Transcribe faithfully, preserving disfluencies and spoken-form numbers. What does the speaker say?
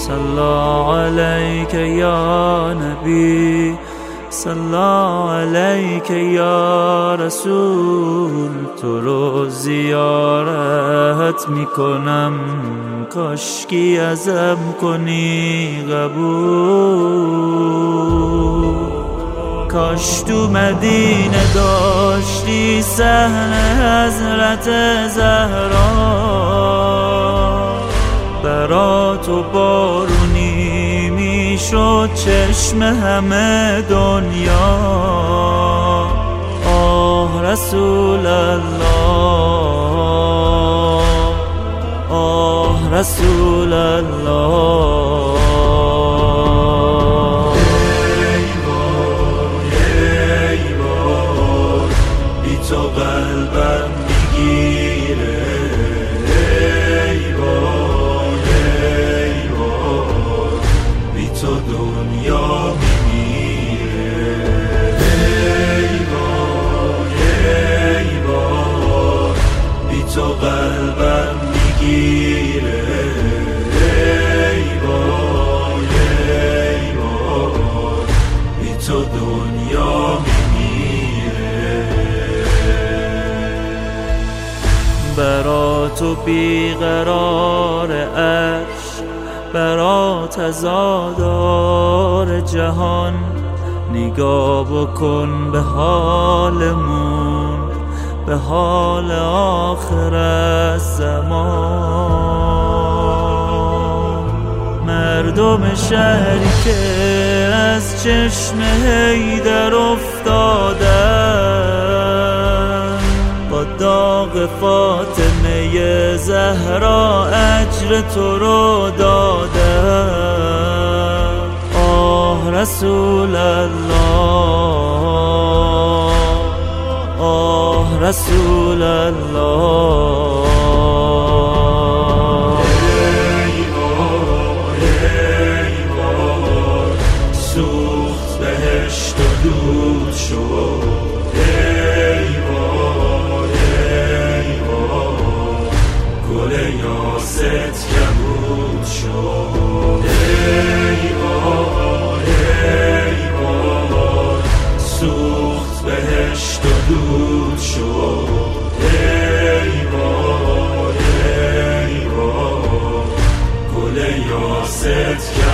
صلی علیک یا نبی، صلی علیک یا رسول. تو رو زیارت میکنم، کاشکی ازم کنی قبول. کاش تو مدینه داشتی صحن حضرت زهرا، برا تو بارونی میشد چشم همه دنیا. آه رسول الله، آه رسول الله. ای وای ای وای، بی تو قلبم میگیره. ای وای ای وای، بی تو دنیا میمیره. ای وای ای وای، بی تو قلبم میگیره. ای وای ای وای، بی تو دنیا میمیره. برا تو بیقرار عرش، برا تزادار جهان. نگاه بکن به حالمون، به حال آخر الزمان. مردم شهری که از چشم حیدر افتادن، با داغ فاطمه زهرا اجر تو رو دادن. آه رسول الله، آه رسول الله. ای وای ای وای، سوخت بهشت و دود شد. ای وای ای وای، گل یاست کبود شد. ای وای ای وای، سوخت بهشت و دود شد. ای وای ای وای، گل یاست